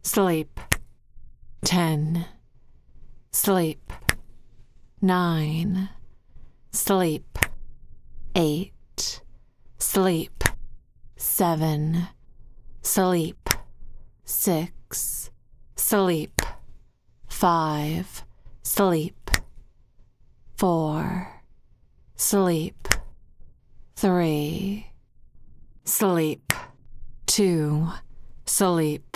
Sleep. 10. Sleep. 9. Sleep. 8. Sleep. 7. Sleep. 6. Sleep. 5. Sleep. 4. Sleep. 3. Sleep. 2. Sleep.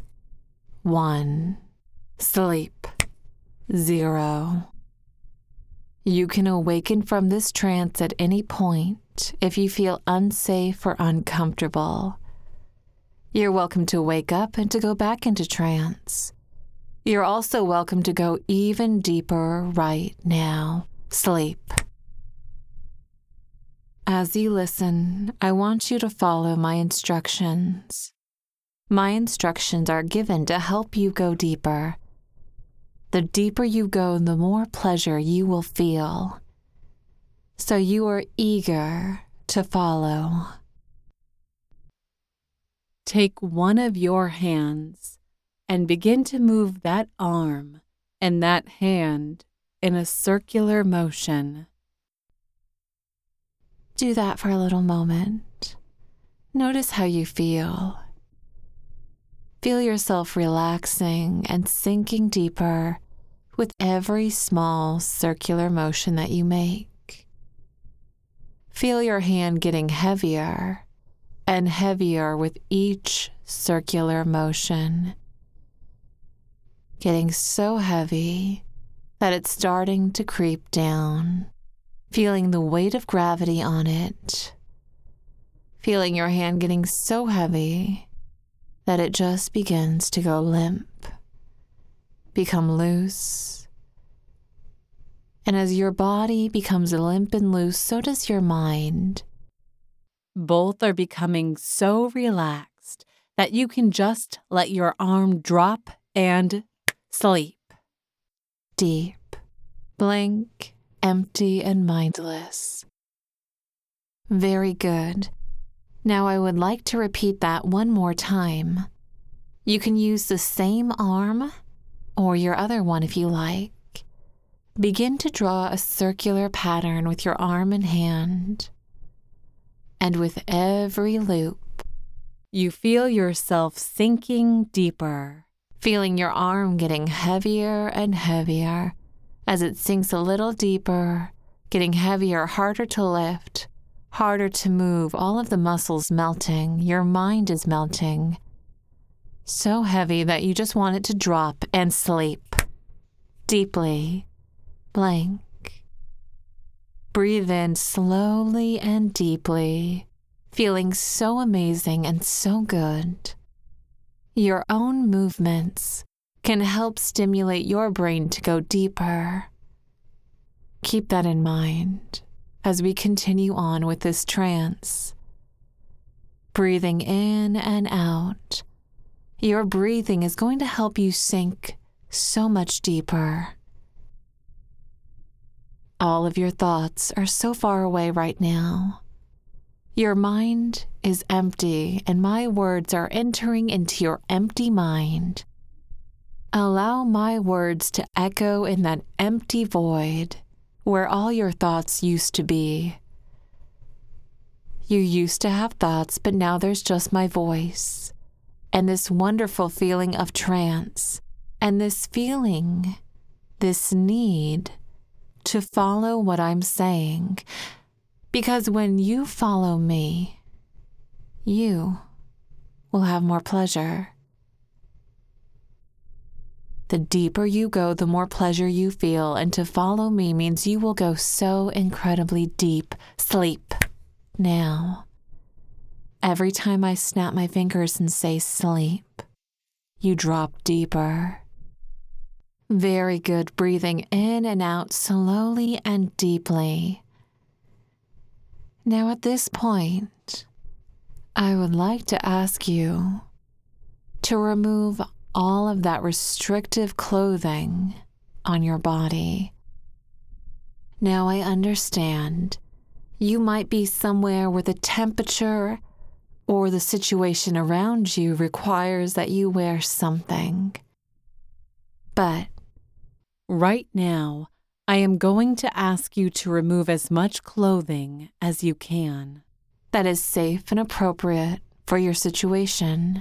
1. Sleep. 0. You can awaken from this trance at any point if you feel unsafe or uncomfortable. You're welcome to wake up and to go back into trance. You're also welcome to go even deeper right now. Sleep. As you listen, I want you to follow my instructions. My instructions are given to help you go deeper. The deeper you go, the more pleasure you will feel. So you are eager to follow. Take one of your hands and begin to move that arm and that hand in a circular motion. Do that for a little moment. Notice how you feel. Feel yourself relaxing and sinking deeper with every small circular motion that you make. Feel your hand getting heavier and heavier with each circular motion, getting so heavy that it's starting to creep down, feeling the weight of gravity on it, feeling your hand getting so heavy that it just begins to go limp, become loose. And as your body becomes limp and loose, so does your mind. Both are becoming so relaxed that you can just let your arm drop and sleep. Deep, blank, empty, and mindless. Very good. Now I would like to repeat that one more time. You can use the same arm or your other one if you like. Begin to draw a circular pattern with your arm and hand. And with every loop, you feel yourself sinking deeper, feeling your arm getting heavier and heavier as it sinks a little deeper, getting heavier, harder to lift, harder to move, all of the muscles melting, your mind is melting. So heavy that you just want it to drop and sleep. Deeply, blank. Breathe in slowly and deeply, feeling so amazing and so good. Your own movements can help stimulate your brain to go deeper. Keep that in mind as we continue on with this trance. Breathing in and out, your breathing is going to help you sink so much deeper. All of your thoughts are so far away right now. Your mind is empty, and my words are entering into your empty mind. Allow my words to echo in that empty void where all your thoughts used to be. You used to have thoughts, but now there's just my voice, and this wonderful feeling of trance, and this feeling, this need to follow what I'm saying, because when you follow me, you will have more pleasure. The deeper you go, the more pleasure you feel, and to follow me means you will go so incredibly deep. Sleep now. Every time I snap my fingers and say sleep, you drop deeper. Very good. Breathing in and out slowly and deeply. Now at this point, I would like to ask you to remove all of that restrictive clothing on your body. Now I understand you might be somewhere where the temperature or the situation around you requires that you wear something. But right now, I am going to ask you to remove as much clothing as you can. That is safe and appropriate for your situation.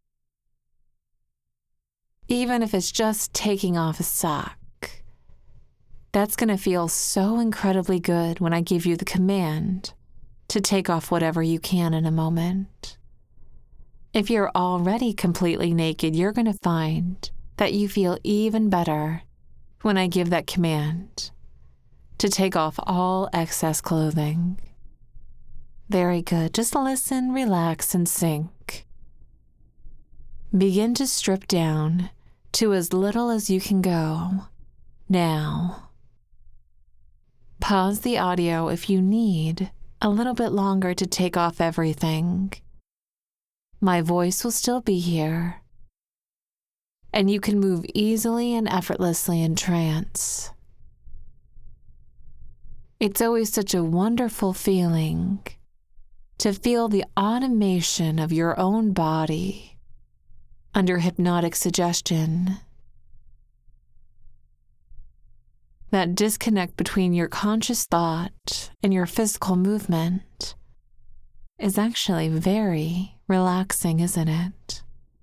Even if it's just taking off a sock, that's going to feel so incredibly good when I give you the command to take off whatever you can in a moment. If you're already completely naked, you're going to find that you feel even better when I give that command to take off all excess clothing. Very good. Just listen, relax, and sink. Begin to strip down to as little as you can go now. Pause the audio if you need a little bit longer to take off everything. My voice will still be here, and you can move easily and effortlessly in trance. It's always such a wonderful feeling to feel the automation of your own body under hypnotic suggestion. That disconnect between your conscious thought and your physical movement is actually very relaxing, isn't it?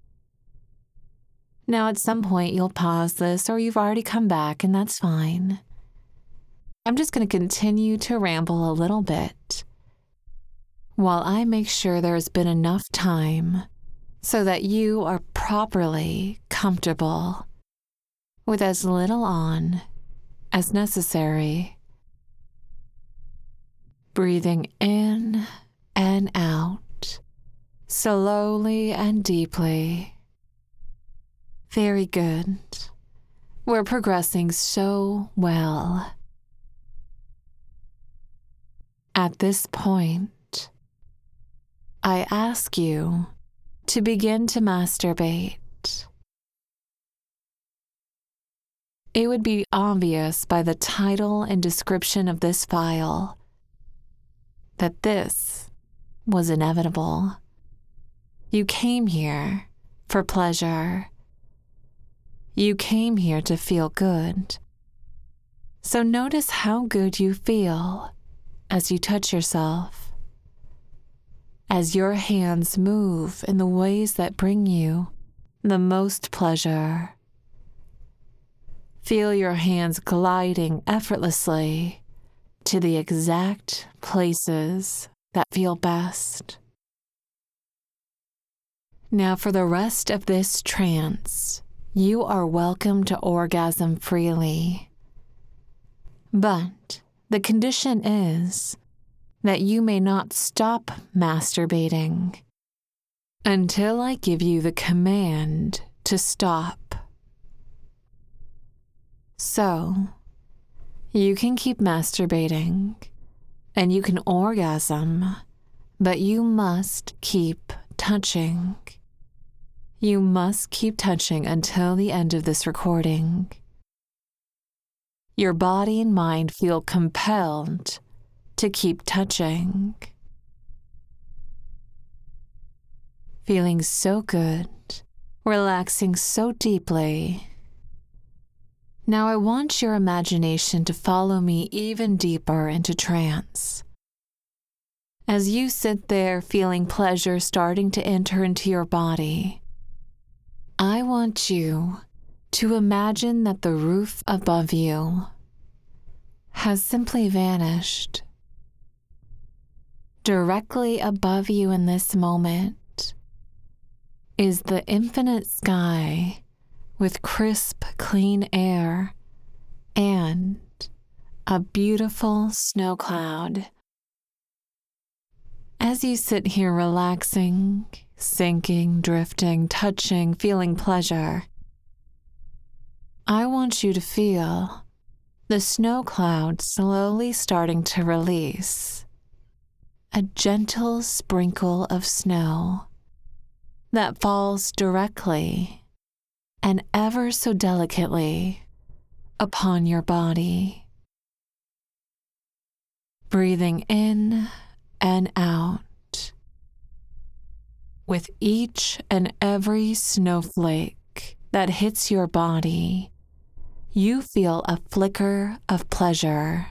Now, at some point, you'll pause this, or you've already come back, and that's fine. I'm just going to continue to ramble a little bit while I make sure there's been enough time so that you are properly comfortable with as little on as necessary. Breathing in and out, slowly and deeply. Very good. We're progressing so well. At this point, I ask you to begin to masturbate. It would be obvious by the title and description of this file that this was inevitable. You came here for pleasure. You came here to feel good. So notice how good you feel as you touch yourself, as your hands move in the ways that bring you the most pleasure. Feel your hands gliding effortlessly to the exact places that feel best. Now, for the rest of this trance, you are welcome to orgasm freely. But the condition is that you may not stop masturbating until I give you the command to stop. So, you can keep masturbating and you can orgasm, but you must keep touching. You must keep touching until the end of this recording. Your body and mind feel compelled to keep touching. Feeling so good, relaxing so deeply. Now I want your imagination to follow me even deeper into trance. As you sit there feeling pleasure starting to enter into your body, I want you to imagine that the roof above you has simply vanished. Directly above you in this moment is the infinite sky with crisp, clean air and a beautiful snow cloud. As you sit here relaxing, sinking, drifting, touching, feeling pleasure, I want you to feel the snow cloud slowly starting to release a gentle sprinkle of snow that falls directly and ever so delicately upon your body. Breathing in and out, with each and every snowflake that hits your body, you feel a flicker of pleasure.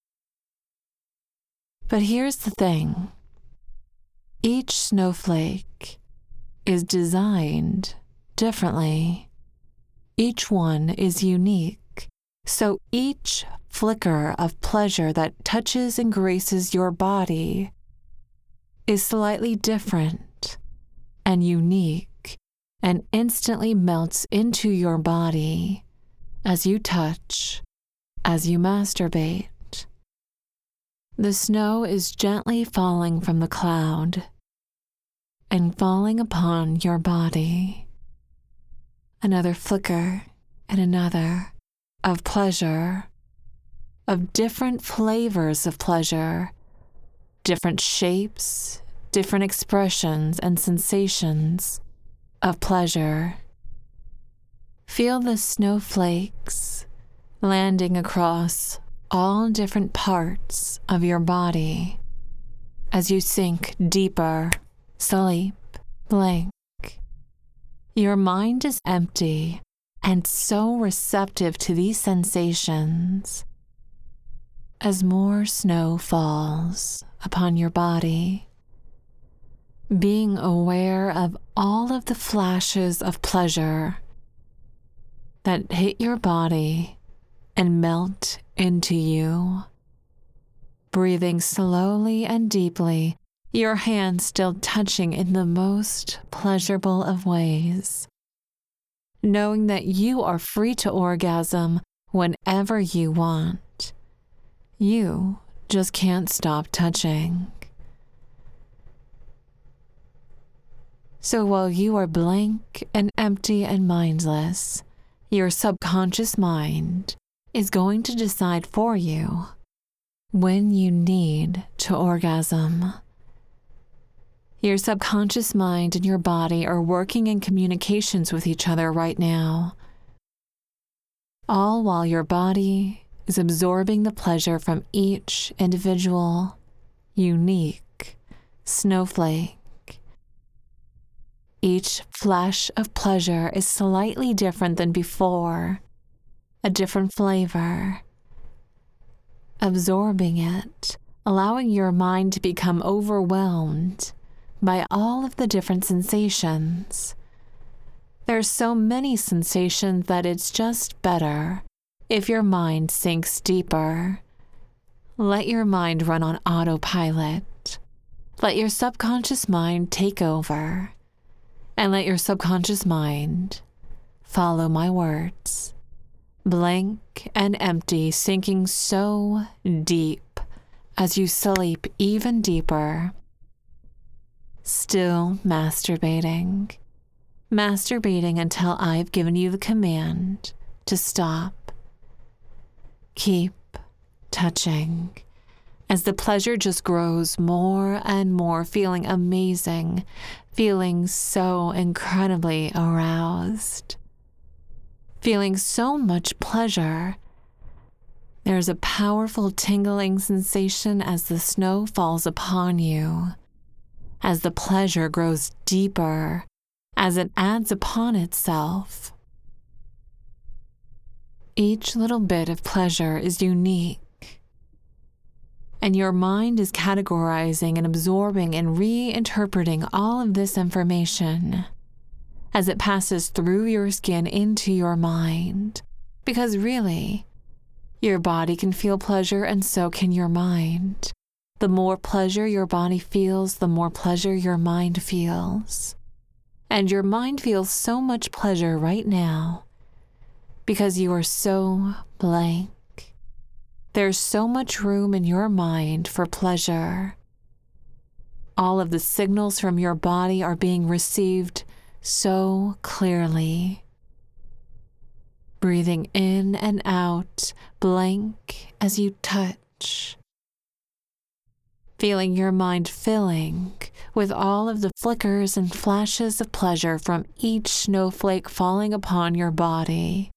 But here's the thing. Each snowflake is designed differently. Each one is unique, so each flicker of pleasure that touches and graces your body is slightly different and unique and instantly melts into your body as you touch, as you masturbate. The snow is gently falling from the cloud and falling upon your body. Another flicker and another of pleasure, of different flavors of pleasure, different shapes, different expressions and sensations of pleasure. Feel the snowflakes landing across all different parts of your body as you sink deeper, sleep, blink. Your mind is empty and so receptive to these sensations as more snow falls upon your body, being aware of all of the flashes of pleasure that hit your body and melt into you. Breathing slowly and deeply, your hands still touching in the most pleasurable of ways. Knowing that you are free to orgasm whenever you want. You just can't stop touching. So while you are blank and empty and mindless, your subconscious mind is going to decide for you when you need to orgasm. Your subconscious mind and your body are working in communications with each other right now, all while your body is absorbing the pleasure from each individual, unique snowflake. Each flash of pleasure is slightly different than before, a different flavor. Absorbing it, allowing your mind to become overwhelmed by all of the different sensations. There's so many sensations that it's just better if your mind sinks deeper. Let your mind run on autopilot. Let your subconscious mind take over. And let your subconscious mind follow my words. Blank and empty, sinking so deep as you sleep even deeper. Still masturbating. Masturbating until I've given you the command to stop. Keep touching as the pleasure just grows more and more, feeling amazing, feeling so incredibly aroused, feeling so much pleasure. There's a powerful tingling sensation as the snow falls upon you, as the pleasure grows deeper, as it adds upon itself. Each little bit of pleasure is unique, and your mind is categorizing and absorbing and reinterpreting all of this information as it passes through your skin into your mind. Because really, your body can feel pleasure and so can your mind. The more pleasure your body feels, the more pleasure your mind feels. And your mind feels so much pleasure right now because you are so blank. There's so much room in your mind for pleasure. All of the signals from your body are being received so clearly. Breathing in and out, blank as you touch. Feeling your mind filling with all of the flickers and flashes of pleasure from each snowflake falling upon your body.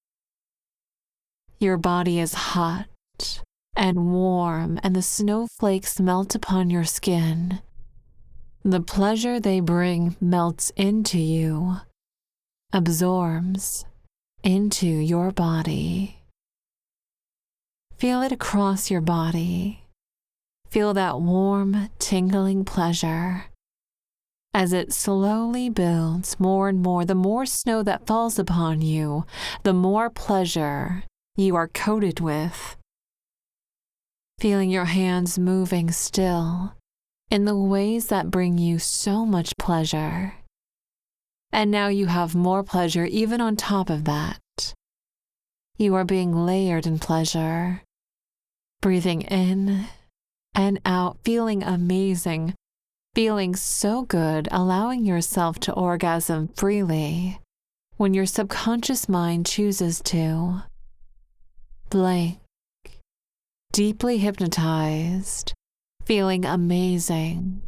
Your body is hot and warm, and the snowflakes melt upon your skin, The pleasure they bring melts into you, absorbs into your body. Feel it across your body. Feel that warm, tingling pleasure as it slowly builds more and more. The more snow that falls upon you, the more pleasure you are coated with. Feeling your hands moving still in the ways that bring you so much pleasure. And now you have more pleasure even on top of that. You are being layered in pleasure, breathing in and out, feeling amazing, feeling so good, allowing yourself to orgasm freely when your subconscious mind chooses to. Blank, deeply hypnotized, feeling amazing.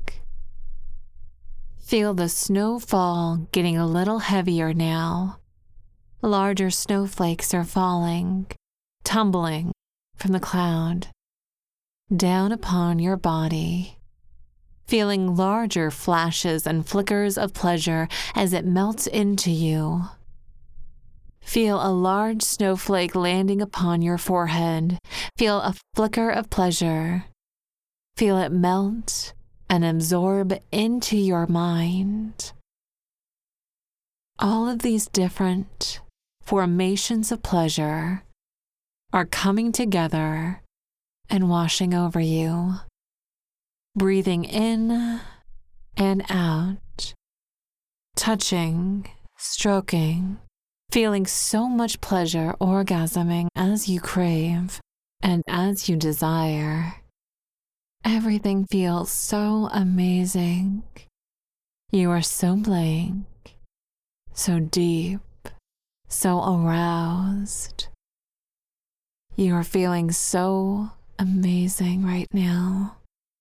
Feel the snowfall getting a little heavier now. Larger snowflakes are falling, tumbling from the cloud down upon your body. Feeling larger flashes and flickers of pleasure as it melts into you. Feel a large snowflake landing upon your forehead. Feel a flicker of pleasure. Feel it melt and absorb into your mind. All of these different formations of pleasure are coming together and washing over you. Breathing in and out, touching, stroking, feeling so much pleasure, orgasming as you crave and as you desire. Everything feels so amazing. You are so blank, so deep, so aroused. You are feeling so amazing right now.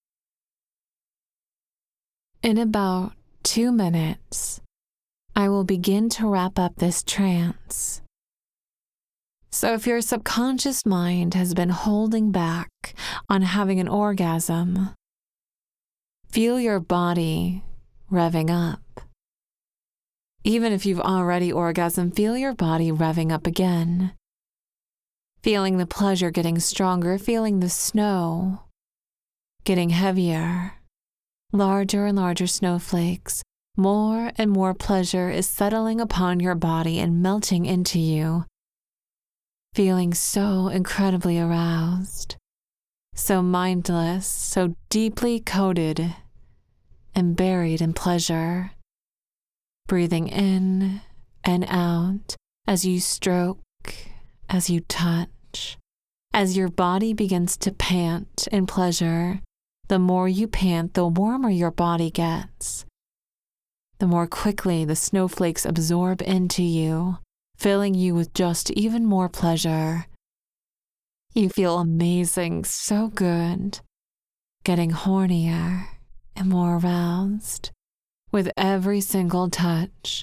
In about 2 minutes, I will begin to wrap up this trance. So if your subconscious mind has been holding back on having an orgasm, feel your body revving up. Even if you've already orgasmed, feel your body revving up again. Feeling the pleasure getting stronger, feeling the snow getting heavier, larger and larger snowflakes. More and more pleasure is settling upon your body and melting into you. Feeling so incredibly aroused, so mindless, so deeply coated and buried in pleasure. Breathing in and out as you stroke, as you touch, as your body begins to pant in pleasure. The more you pant, the warmer your body gets. The more quickly the snowflakes absorb into you, filling you with just even more pleasure. You feel amazing, so good, getting hornier and more aroused with every single touch,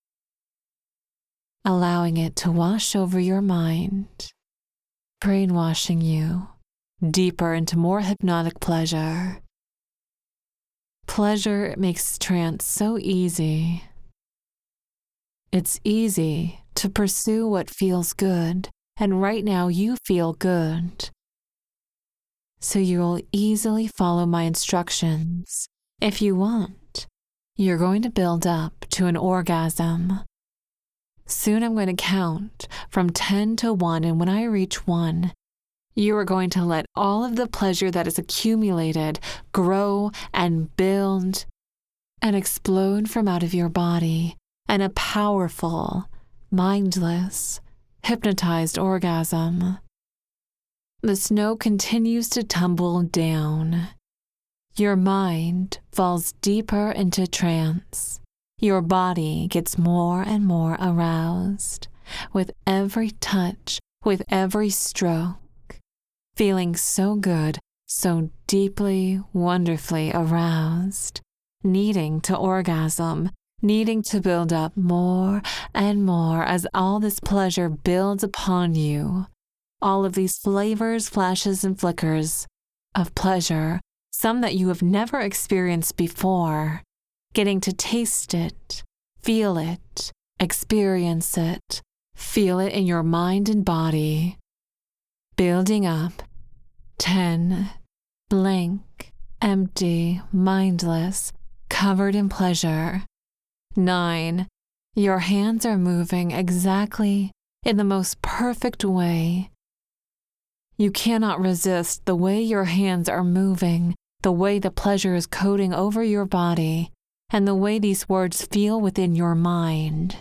allowing it to wash over your mind, brainwashing you deeper into more hypnotic pleasure. Pleasure makes trance so easy. It's easy to pursue what feels good, and right now you feel good. So you'll easily follow my instructions. If you want, you're going to build up to an orgasm. Soon I'm going to count from 10 to 1, and when I reach 1, you are going to let all of the pleasure that is accumulated grow and build and explode from out of your body in a powerful, mindless, hypnotized orgasm. The snow continues to tumble down. Your mind falls deeper into trance. Your body gets more and more aroused with every touch, with every stroke. Feeling so good, so deeply, wonderfully aroused, needing to orgasm, needing to build up more and more as all this pleasure builds upon you. All of these flavors, flashes, and flickers of pleasure some that you have never experienced before, getting to taste it, feel it, experience it, feel it in your mind and body. Building up. 10. Blank, empty, mindless, covered in pleasure. 9. Your hands are moving exactly in the most perfect way. You cannot resist the way your hands are moving, the way the pleasure is coating over your body, and the way these words feel within your mind.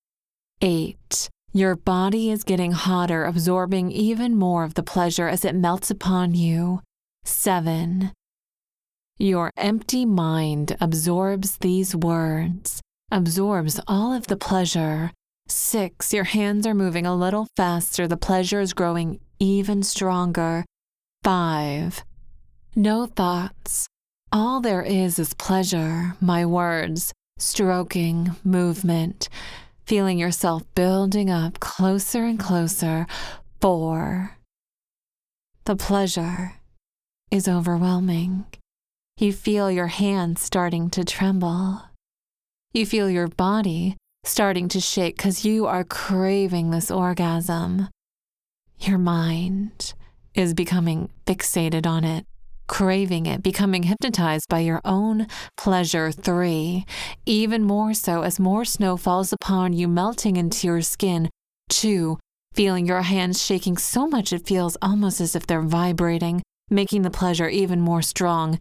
8. Your body is getting hotter, absorbing even more of the pleasure as it melts upon you. 7. Your empty mind absorbs these words, absorbs all of the pleasure. 6. Your hands are moving a little faster, the pleasure is growing even stronger. 5. No thoughts. All there is pleasure, my words, stroking, movement, feeling yourself building up closer and closer. 4. The pleasure is overwhelming. You feel your hands starting to tremble. You feel your body starting to shake because you are craving this orgasm. Your mind is becoming fixated on it, craving it, becoming hypnotized by your own pleasure. 3. Even more so as more snow falls upon you, melting into your skin. 2. Feeling your hands shaking so much it feels almost as if they're vibrating, making the pleasure even more strong.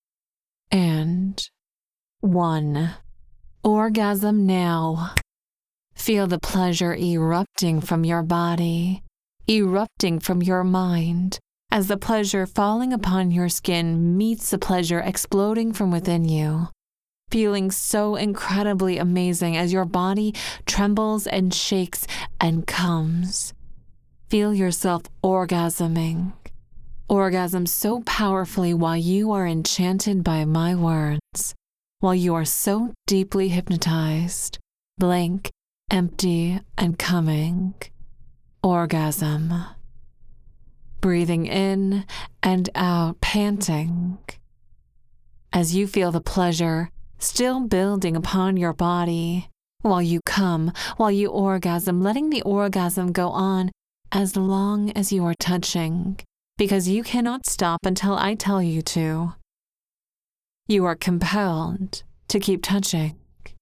And 1. Orgasm now. Feel the pleasure erupting from your body, erupting from your mind, as the pleasure falling upon your skin meets the pleasure exploding from within you. Feeling so incredibly amazing as your body trembles and shakes and comes. Feel yourself orgasming. Orgasm so powerfully while you are enchanted by my words, while you are so deeply hypnotized, blank, empty, and coming. Orgasm. Breathing in and out, panting. As you feel the pleasure still building upon your body, while you come, while you orgasm, letting the orgasm go on as long as you are touching, because you cannot stop until I tell you to. You are compelled to keep touching.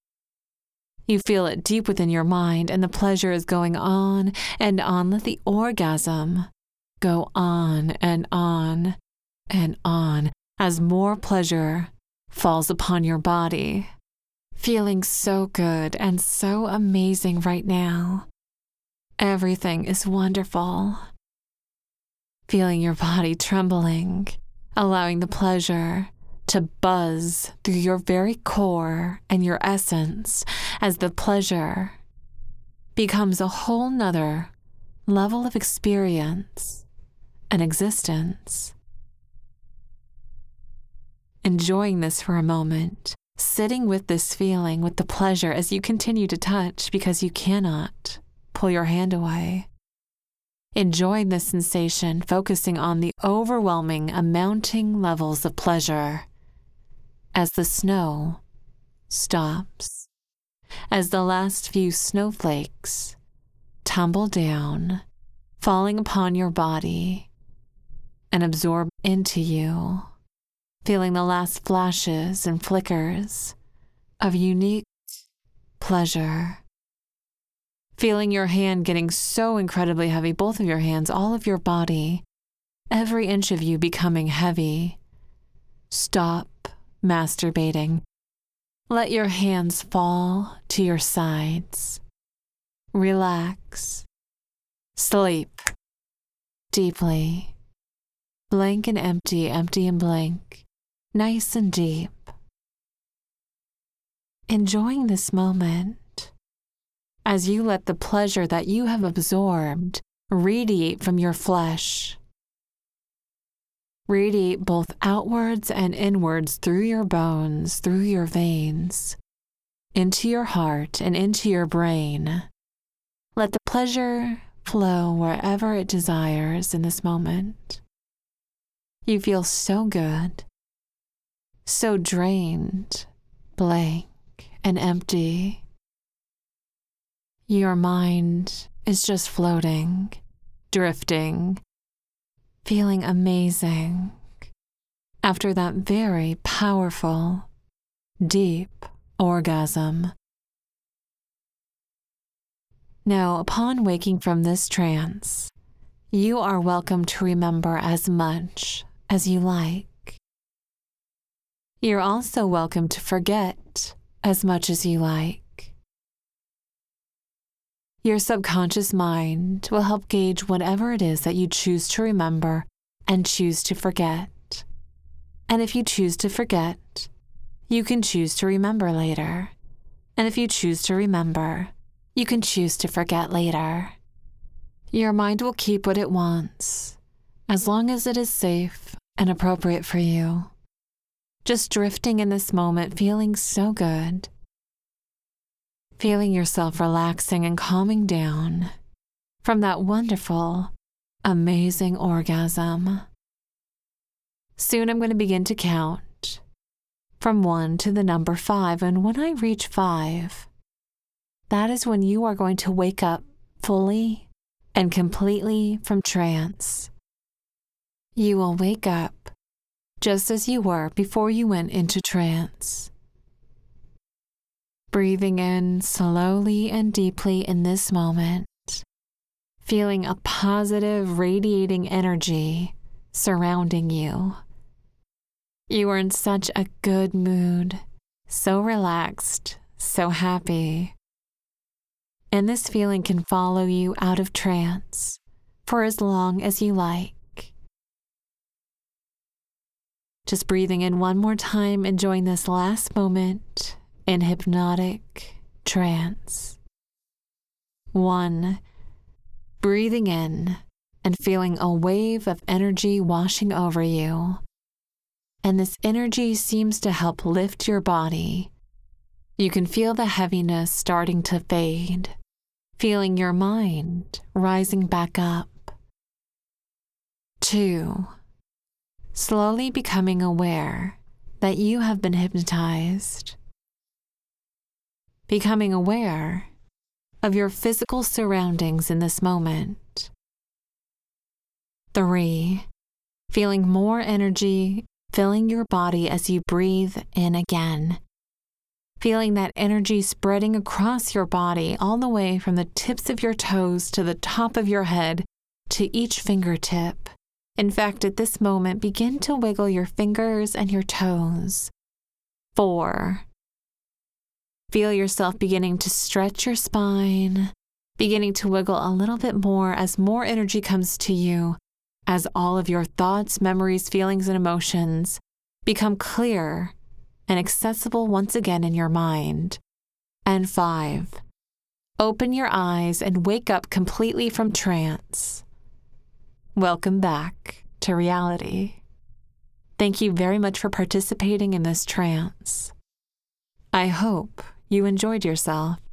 You feel it deep within your mind, and the pleasure is going on and on. Let the orgasm go on and on and on as more pleasure falls upon your body. Feeling so good and so amazing right now. Everything is wonderful. Feeling your body trembling, allowing the pleasure to buzz through your very core and your essence as the pleasure becomes a whole nother level of experience and existence. Enjoying this for a moment, sitting with this feeling, with the pleasure as you continue to touch because you cannot pull your hand away. Enjoying this sensation, focusing on the overwhelming, amounting levels of pleasure as the snow stops, as the last few snowflakes tumble down, falling upon your body and absorb into you, feeling the last flashes and flickers of unique pleasure. Feeling your hand getting so incredibly heavy, both of your hands, all of your body, every inch of you becoming heavy. Stop masturbating. Let your hands fall to your sides. Relax. Sleep deeply. Blank and empty, empty and blank. Nice and deep. Enjoying this moment as you let the pleasure that you have absorbed radiate from your flesh. Radiate both outwards and inwards through your bones, through your veins, into your heart and into your brain. Let the pleasure flow wherever it desires in this moment. You feel so good, so drained, blank, and empty. Your mind is just floating, drifting, feeling amazing after that very powerful, deep orgasm. Now, upon waking from this trance, you are welcome to remember as much as you like. You're also welcome to forget as much as you like. Your subconscious mind will help gauge whatever it is that you choose to remember and choose to forget. And if you choose to forget, you can choose to remember later. And if you choose to remember, you can choose to forget later. Your mind will keep what it wants, as long as it is safe and appropriate for you. Just drifting in this moment, feeling so good. Feeling yourself relaxing and calming down from that wonderful, amazing orgasm. Soon I'm going to begin to count from 1 to the number 5, and when I reach 5, that is when you are going to wake up fully and completely from trance. You will wake up just as you were before you went into trance. Breathing in slowly and deeply in this moment, feeling a positive, radiating energy surrounding you. You are in such a good mood, so relaxed, so happy. And this feeling can follow you out of trance for as long as you like. Just breathing in one more time, enjoying this last moment in hypnotic trance. 1, breathing in and feeling a wave of energy washing over you. And this energy seems to help lift your body. You can feel the heaviness starting to fade, feeling your mind rising back up. 2, slowly becoming aware that you have been hypnotized. Becoming aware of your physical surroundings in this moment. 3, feeling more energy filling your body as you breathe in again. Feeling that energy spreading across your body all the way from the tips of your toes to the top of your head to each fingertip. In fact, at this moment, begin to wiggle your fingers and your toes. 4, feel yourself beginning to stretch your spine, beginning to wiggle a little bit more as more energy comes to you, as all of your thoughts, memories, feelings, and emotions become clear and accessible once again in your mind. And 5, open your eyes and wake up completely from trance. Welcome back to reality. Thank you very much for participating in this trance. I hope you enjoyed yourself.